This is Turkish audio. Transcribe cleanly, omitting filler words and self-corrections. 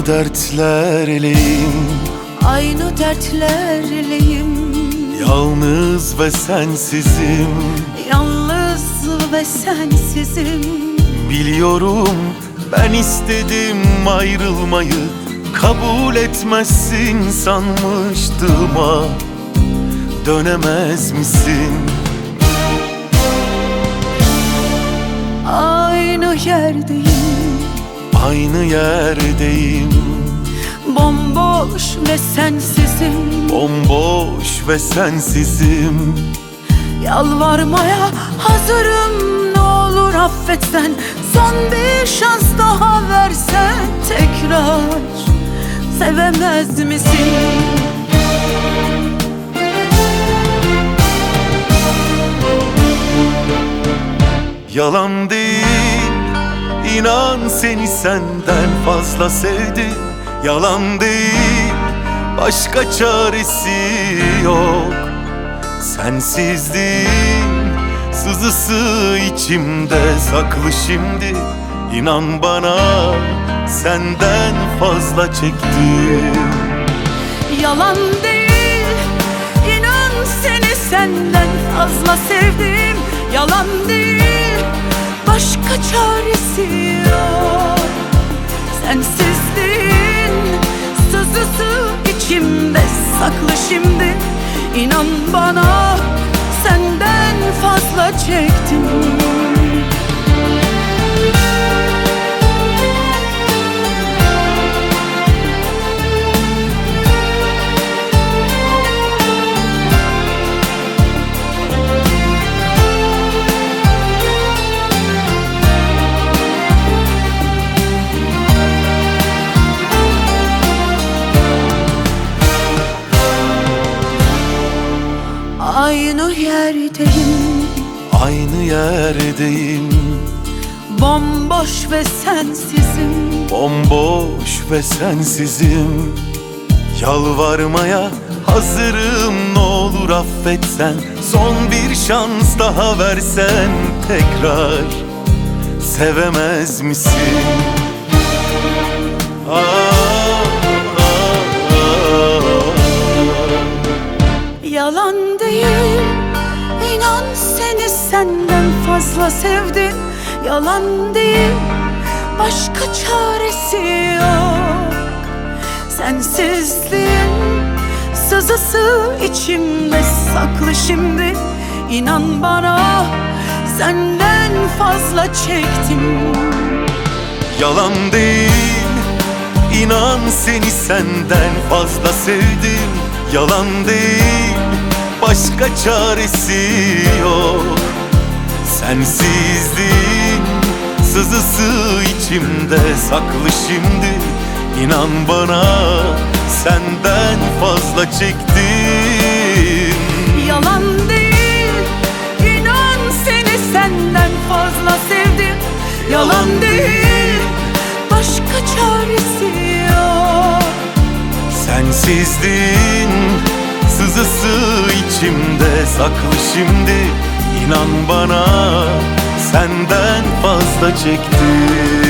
dertlerleyim, aynı dertlerleyim. Yalnız ve sensizim, Yalnız ve sensizim. biliyorum ben istedim ayrılmayı, kabul etmezsin sanmıştım ama dönemez misin? Aynı yerdeyim, Aynı yerdeyim, bomboş ve sensizim. bomboş ve sensizim. Yalvarmaya hazırım, ne olur affetsen. Son bir şans daha versen tekrar sevemez misin? Yalan değil, inan seni senden fazla sevdim. Yalan değil, başka çaresi yok. Sensizliğin sızısı içimde saklı şimdi. İnan bana, senden fazla çektim. Yalan değil, inan seni senden fazla sevdim. Yalan değil, başka çaresi yok. Sensizliğin sızısı içimde saklı şimdi. İnan bana, senden fazla çektim. Aynı yerdeyim, Aynı yerdeyim, bomboş ve sensizim. bomboş ve sensizim. Yalvarmaya hazırım, ne olur affetsen. Son bir şans daha versen tekrar sevemez misin? Yalan değil, inan seni senden fazla sevdim. Yalan değil, başka çaresi yok. Sensizliğin sızısı içimde saklı şimdi. İnan bana, senden fazla çektim. Yalan değil, inan seni senden fazla sevdim. Yalan değil, başka çaresi yok. Sensizliğin sızısı içimde saklı şimdi. İnan bana, senden fazla çektim. Yalan değil, inan seni senden fazla sevdim. Yalan değil, başka çaresi yok. Sensizliğin sızısı içimde saklı şimdi. İnan bana, senden fazla çektim.